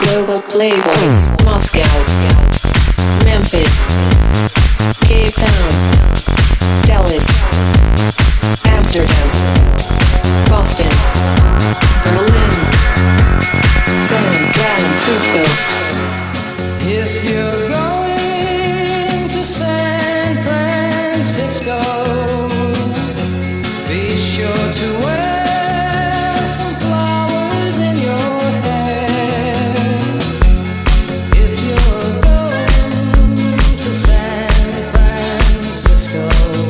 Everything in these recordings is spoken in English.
Global Playboys, Moscow, Memphis, Cape Town, Dallas, Amsterdam, Boston, Berlin, San Francisco. If you're going to San Francisco, be sure to wear some flowers in your hair. If you're going to San Francisco,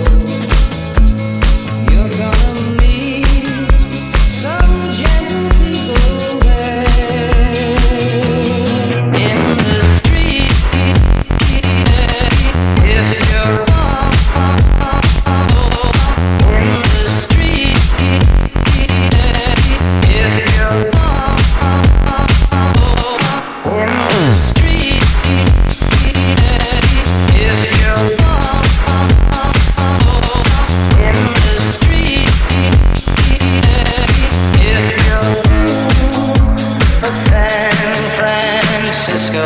you're gonna meet some gentle people there. In the street, if you're in the street, if you're in the street, if you're in the street, if you're San Francisco.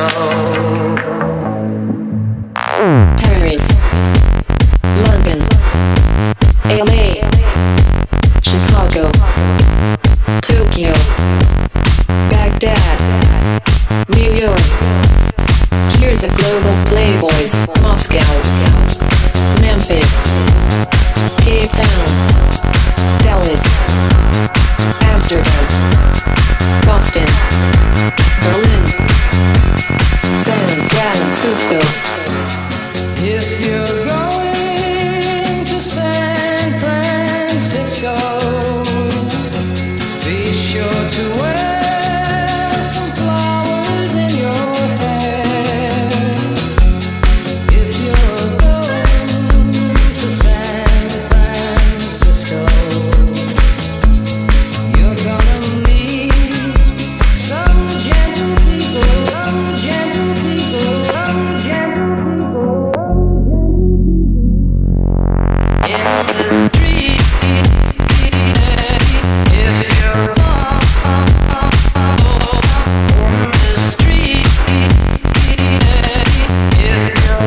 Paris, London, LA, Chicago, Tokyo, Baghdad, New York. Hear the Global Playboys, Moscow, Memphis, Cape Town, Dallas, Amsterdam, Boston, Berlin, San Francisco. If you're going to San Francisco, be sure to wear some flowers in your hair. If you're going to San Francisco, you're gonna meet some gentle people, some gentle people, some gentle people. In the street, if you're in the street, if you're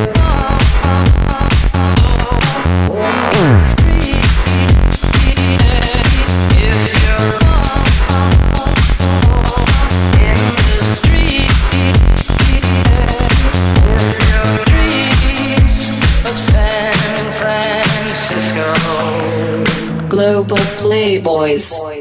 in the street, streets of San Francisco. Global Playboys.